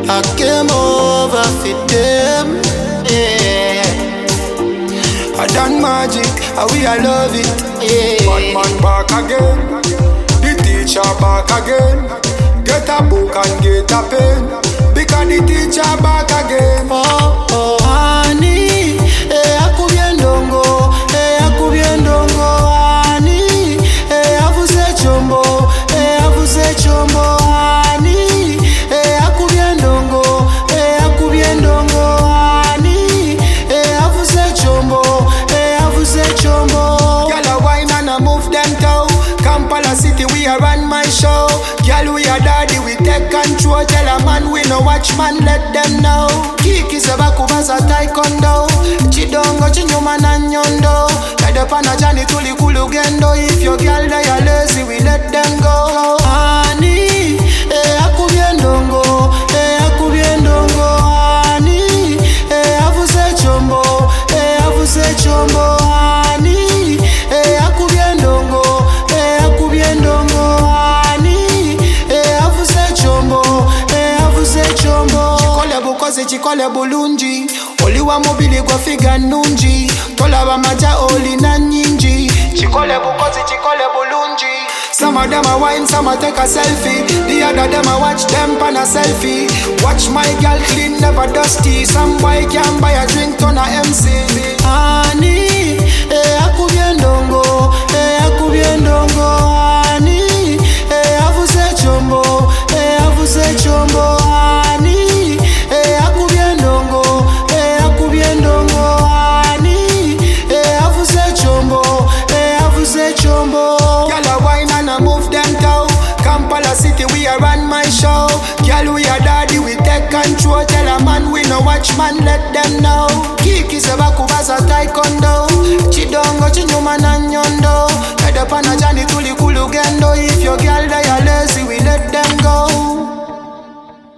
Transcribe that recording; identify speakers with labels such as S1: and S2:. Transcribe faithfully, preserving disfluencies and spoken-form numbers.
S1: I came over for them. Yeah. I done magic, and we I love it. Yeah.
S2: Bad man back again, the teacher back again. Get a book and get a pen, because the teacher back again.
S1: Oh, oh, honey, eh, akubiendongo, eh, akubiendongo, honey, eh, avuse chombo, eh, avuse chombo, honey, eh, akubiendongo, eh, akubiendongo, honey, eh, avuse chombo, eh, avuse chombo.
S2: Girl a wine and a move them toe. Kampala City we a run my show. Girl we a daddy we take control. Tell a man we no watch man let them know.
S1: Kiki sebakubaza taekwondo, chidongo chinyuma na nyondo. Kade pana jani tuli kulugendo. If your girl they are lazy we let them go. Honey, eh akubiendongo, eh akubiendongo, honey, eh avuse chombo, eh avuse chombo, honey, eh akubiendongo, eh akubiendongo, honey, eh avuse chombo, eh avuse chombo. Chikole bukozi chikole bulungi, oliwa mobili gwa figa nungi, tolaba maja oli na nyingi. Chikole bukozi chikole bulungi.
S2: Some of them a wine, some a take a selfie. The other them a watch them pan a selfie. Watch my girl clean, never dusty. Some boy can buy a drink ton a M C.
S1: Honey, eh akubiendongo, eh akubiendongo, honey, eh avuse chombo, eh avuse chombo, honey, eh akubiendongo, eh akubiendongo, honey, eh avuse chombo, eh avuse chombo.
S2: Girl a wine and a move them toe. Kampala City we a run my show. Girl we a daddy we take control. Tell a man we no watch man let them know.
S1: Kiki sebaku